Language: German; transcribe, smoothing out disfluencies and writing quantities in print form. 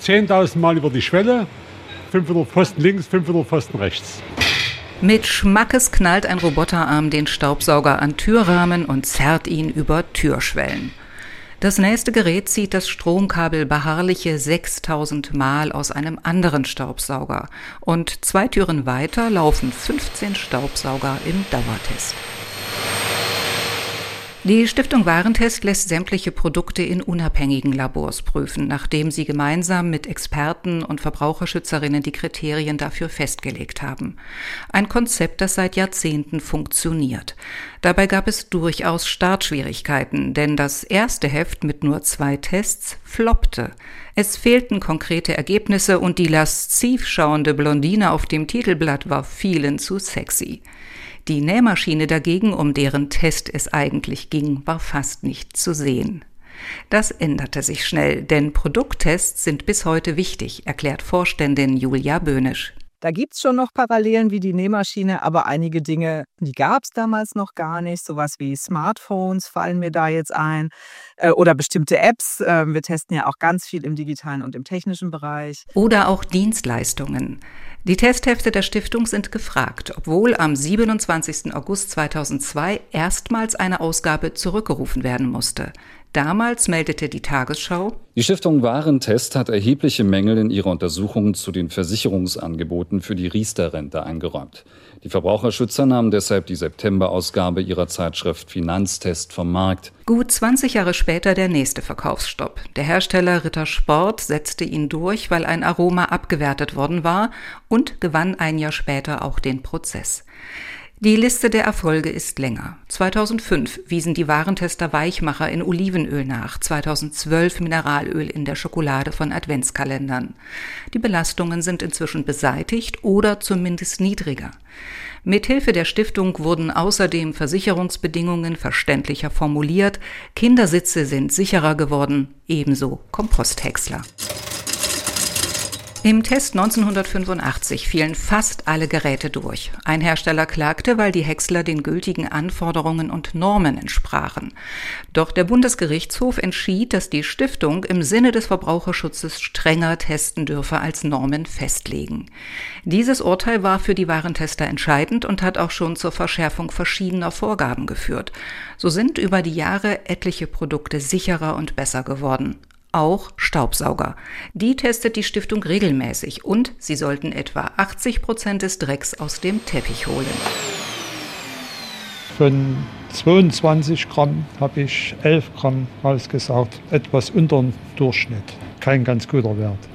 10.000 Mal über die Schwelle, 500 Pfosten links, 500 Pfosten rechts. Mit Schmackes knallt ein Roboterarm den Staubsauger an Türrahmen und zerrt ihn über Türschwellen. Das nächste Gerät zieht das Stromkabel beharrliche 6.000 Mal aus einem anderen Staubsauger. Und 2 Türen weiter laufen 15 Staubsauger im Dauertest. Die Stiftung Warentest lässt sämtliche Produkte in unabhängigen Labors prüfen, nachdem sie gemeinsam mit Experten und Verbraucherschützerinnen die Kriterien dafür festgelegt haben. Ein Konzept, das seit Jahrzehnten funktioniert. Dabei gab es durchaus Startschwierigkeiten, denn das erste Heft mit nur 2 Tests floppte. Es fehlten konkrete Ergebnisse und die lasziv schauende Blondine auf dem Titelblatt war vielen zu sexy. Die Nähmaschine dagegen, um deren Test es eigentlich ging, war fast nicht zu sehen. Das änderte sich schnell, denn Produkttests sind bis heute wichtig, erklärt Vorständin Julia Böhnisch. Da gibt's schon noch Parallelen wie die Nähmaschine, aber einige Dinge, die gab's damals noch gar nicht. Sowas wie Smartphones fallen mir da jetzt ein oder bestimmte Apps. Wir testen ja auch ganz viel im digitalen und im technischen Bereich. Oder auch Dienstleistungen. Die Testhefte der Stiftung sind gefragt, obwohl am 27. August 2002 erstmals eine Ausgabe zurückgerufen werden musste. Damals meldete die Tagesschau: Die Stiftung Warentest hat erhebliche Mängel in ihrer Untersuchungen zu den Versicherungsangeboten für die Riester-Rente eingeräumt. Die Verbraucherschützer nahmen deshalb die September-Ausgabe ihrer Zeitschrift Finanztest vom Markt. Gut 20 Jahre später der nächste Verkaufsstopp. Der Hersteller Ritter Sport setzte ihn durch, weil ein Aroma abgewertet worden war, und gewann ein Jahr später auch den Prozess. Die Liste der Erfolge ist länger. 2005 wiesen die Warentester Weichmacher in Olivenöl nach, 2012 Mineralöl in der Schokolade von Adventskalendern. Die Belastungen sind inzwischen beseitigt oder zumindest niedriger. Mithilfe der Stiftung wurden außerdem Versicherungsbedingungen verständlicher formuliert, Kindersitze sind sicherer geworden, ebenso Komposthäcksler. Im Test 1985 fielen fast alle Geräte durch. Ein Hersteller klagte, weil die Häcksler den gültigen Anforderungen und Normen entsprachen. Doch der Bundesgerichtshof entschied, dass die Stiftung im Sinne des Verbraucherschutzes strenger testen dürfe als Normen festlegen. Dieses Urteil war für die Warentester entscheidend und hat auch schon zur Verschärfung verschiedener Vorgaben geführt. So sind über die Jahre etliche Produkte sicherer und besser geworden. Auch Staubsauger. Die testet die Stiftung regelmäßig und sie sollten etwa 80% des Drecks aus dem Teppich holen. Von 22 Gramm habe ich 11 Gramm rausgesaugt. Etwas unter dem Durchschnitt. Kein ganz guter Wert.